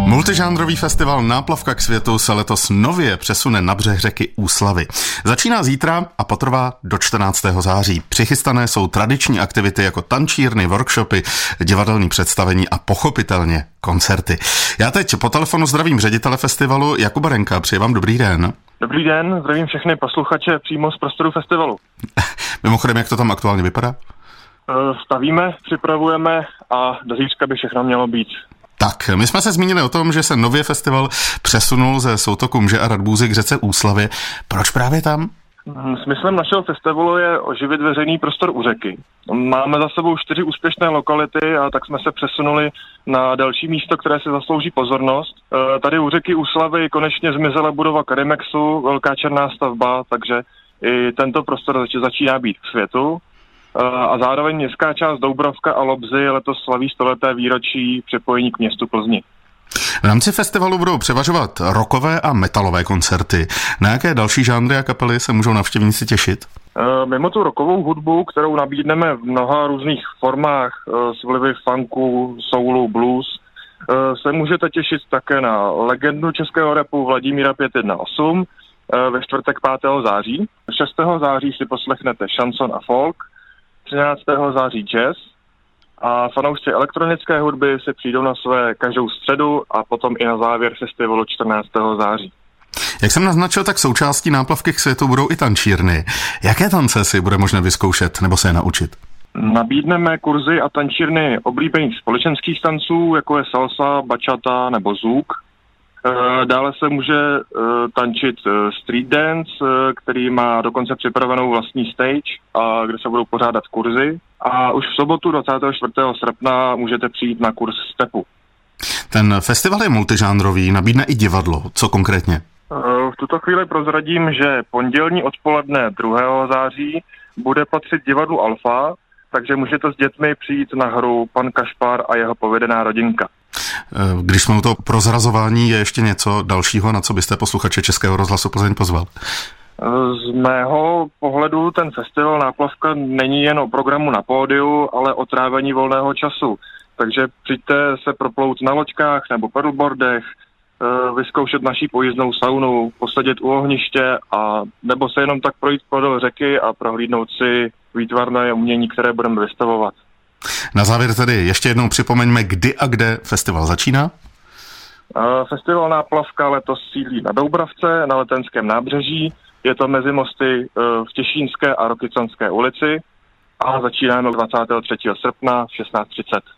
Multižánrový festival Náplavka k světu se letos nově přesune na břeh řeky Úslavy. Začíná zítra a potrvá do 14. září. Přichystané jsou tradiční aktivity jako tančírny, workshopy, divadelní představení a pochopitelně koncerty. Já teď po telefonu zdravím ředitele festivalu Jakuba Renka. Přeji vám dobrý den. Dobrý den, zdravím všechny posluchače přímo z prostoru festivalu. Mimochodem, jak to tam aktuálně vypadá? Stavíme, připravujeme a do zítřka by všechno mělo být. Tak, my jsme se zmínili o tom, že se nově festival přesunul ze soutoku Mže a Radbůzy k řece Úslavě. Proč právě tam? Smyslem našeho festivalu je oživit veřejný prostor u řeky. Máme za sebou 4 úspěšné lokality a tak jsme se přesunuli na další místo, které si zaslouží pozornost. Tady u řeky Úslavy konečně zmizela budova Karimexu, velká černá stavba, takže i tento prostor začíná být k světu. A zároveň městská část Doubrovka a Lobzy letos slaví 100leté výročí připojení k městu Plzni. V rámci festivalu budou převažovat rockové a metalové koncerty. Na jaké další žánry a kapely se můžou navštěvníci těšit? Mimo tu rockovou hudbu, kterou nabídneme v mnoha různých formách s vlivy funku, soulu, blues, se můžete těšit také na legendu českého rapu Vladimíra 518 ve čtvrtek 5. září. 6. září si poslechnete šanson a folk, 13. září jazz a fanoušci elektronické hudby se přijdou na své každou středu a potom i na závěr festivalu 14. září. Jak jsem naznačil, tak součástí náplavky k světu budou i tančírny. Jaké tance si bude možné vyzkoušet nebo se je naučit? Nabídneme kurzy a tančírny oblíbených společenských tanců, jako je salsa, bachata nebo zouk. Dále se může tančit street dance, který má dokonce připravenou vlastní stage, a kde se budou pořádat kurzy. A už v sobotu 24. srpna můžete přijít na kurz stepu. Ten festival je multižánrový, nabídne i divadlo. Co konkrétně? V tuto chvíli prozradím, že pondělní odpoledne 2. září bude patřit divadlu Alfa, takže můžete s dětmi přijít na hru Pan Kašpar a jeho povedená rodinka. Když jsme u toho prozrazování, je ještě něco dalšího, na co byste posluchače Českého rozhlasu Plzeň pozval? Z mého pohledu ten festival Náplavka není jen o programu na pódiu, ale o trávení volného času. Takže přijďte se proplout na loďkách nebo paddleboardech, vyzkoušet naší pojízdnou saunu, posedět u ohniště a nebo se jenom tak projít podél řeky a prohlídnout si výtvarné umění, které budeme vystavovat. Na závěr tedy ještě jednou připomeňme, kdy a kde festival začíná. Festival Náplavka letos sídlí na Doubravce, na Letenském nábřeží. Je to mezi mosty v Těšínské a Rokycanské ulici a začínáme 23. srpna v 16:30.